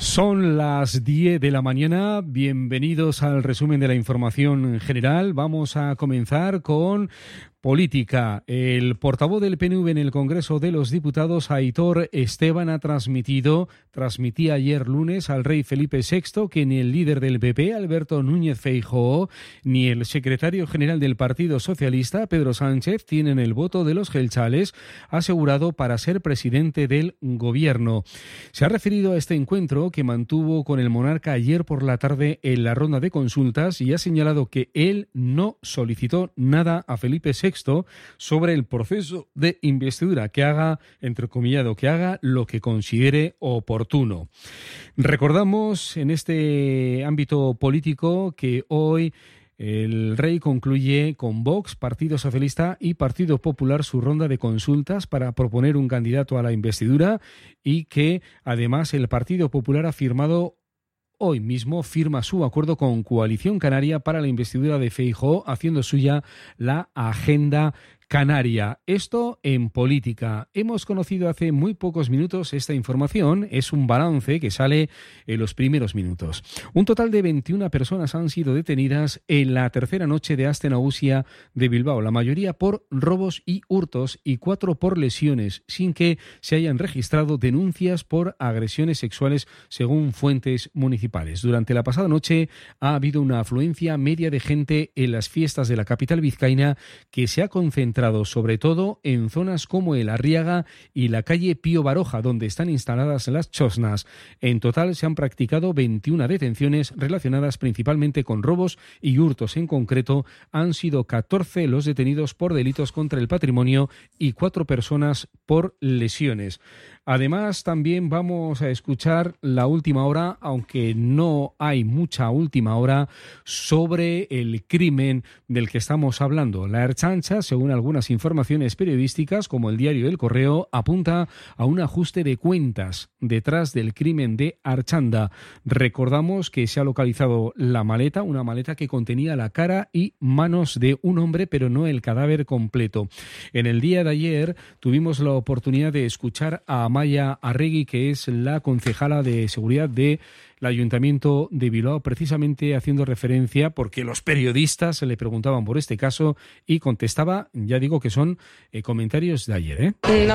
Son las 10 de la mañana, bienvenidos al resumen de la información general. Vamos a comenzar con política. El portavoz del PNV en el Congreso de los Diputados, Aitor Esteban, transmitía ayer lunes al rey Felipe VI que ni el líder del PP, Alberto Núñez Feijóo, ni el secretario general del Partido Socialista, Pedro Sánchez, tienen el voto de los gelchales asegurado para ser presidente del gobierno. Se ha referido a este encuentro que mantuvo con el monarca ayer por la tarde en la ronda de consultas y ha señalado que él no solicitó nada a Felipe VI sobre el proceso de investidura, que haga, entrecomillado, que haga lo que considere oportuno. Recordamos en este ámbito político que hoy el rey concluye con Vox, Partido Socialista y Partido Popular su ronda de consultas para proponer un candidato a la investidura y que además el Partido Popular ha firmado hoy mismo, firma su acuerdo con Coalición Canaria para la investidura de Feijóo, haciendo suya la agenda canaria. Esto en política. Hemos conocido hace muy pocos minutos esta información. Es un balance que sale en los primeros minutos. Un total de 21 personas han sido detenidas en la tercera noche de Aste Nagusia de Bilbao, la mayoría por robos y hurtos y 4 por lesiones, sin que se hayan registrado denuncias por agresiones sexuales, según fuentes municipales. Durante la pasada noche ha habido una afluencia media de gente en las fiestas de la capital vizcaína que se ha concentrado sobre todo en zonas como el Arriaga y la calle Pío Baroja, donde están instaladas las chosnas. En total se han practicado 21 detenciones relacionadas principalmente con robos y hurtos. En concreto, han sido 14 los detenidos por delitos contra el patrimonio y 4 personas por lesiones. Además, también vamos a escuchar la última hora, aunque no hay mucha última hora, sobre el crimen del que estamos hablando. La Ertzaintza, según algunas informaciones periodísticas, como el diario El Correo, apunta a un ajuste de cuentas detrás del crimen de Archanda. Recordamos que se ha localizado la maleta, una maleta que contenía la cara y manos de un hombre, pero no el cadáver completo. En el día de ayer tuvimos la oportunidad de escuchar a Amaia Arregui, que es la concejala de seguridad del Ayuntamiento de Bilbao, precisamente haciendo referencia porque los periodistas se le preguntaban por este caso y contestaba, ya digo que son comentarios de ayer.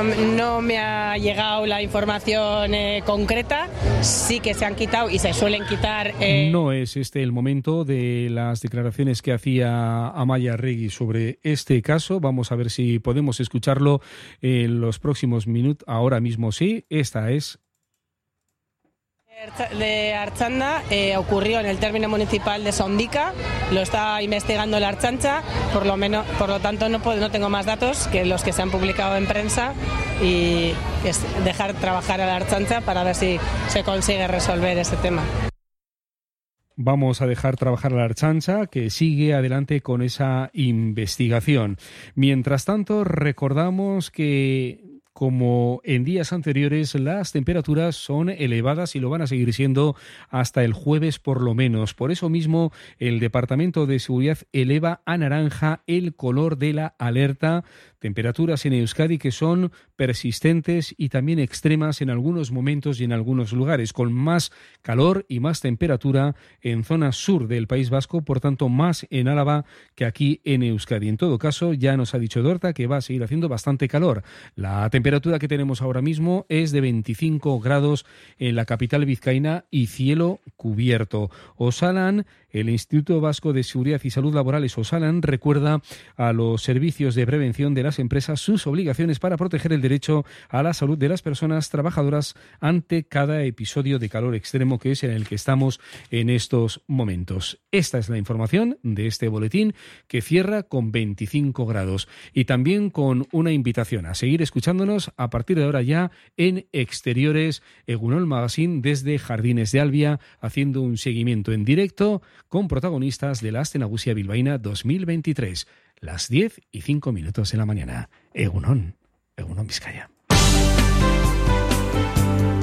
No me ha llegado la información concreta, sí que se han quitado y se suelen quitar. No es este el momento de las declaraciones que hacía Amaia Arregui sobre este caso. Vamos a ver si podemos escucharlo en los próximos minutos. Ahora mismo sí, esta es de Archanda. Ocurrió en el término municipal de Sondica, lo está investigando la Ertzaintza, por lo tanto no tengo más datos que los que se han publicado en prensa y es dejar trabajar a la Ertzaintza para ver si se consigue resolver ese tema. Vamos a dejar trabajar a la Ertzaintza, que sigue adelante con esa investigación. Mientras tanto, recordamos que, como en días anteriores, las temperaturas son elevadas y lo van a seguir siendo hasta el jueves por lo menos. Por eso mismo, el Departamento de Seguridad eleva a naranja el color de la alerta. Temperaturas en Euskadi que son persistentes y también extremas en algunos momentos y en algunos lugares, con más calor y más temperatura en zona sur del País Vasco, por tanto más en Álava que aquí en Euskadi. En todo caso, ya nos ha dicho Dorta que va a seguir haciendo bastante calor. La temperatura que tenemos ahora mismo es de 25 grados en la capital vizcaína y cielo cubierto. Osalan, el Instituto Vasco de Seguridad y Salud Laborales, Osalan, recuerda a los servicios de prevención de las empresas sus obligaciones para proteger el derecho a la salud de las personas trabajadoras ante cada episodio de calor extremo que es en el que estamos en estos momentos. Esta es la información de este boletín que cierra con 25 grados y también con una invitación a seguir escuchándonos a partir de ahora ya en Exteriores Egunon Magazine desde Jardines de Albia, haciendo un seguimiento en directo con protagonistas de la Aste Nagusia Bilbaína 2023. Las 10:05 de la mañana. Egunon Vizcaya.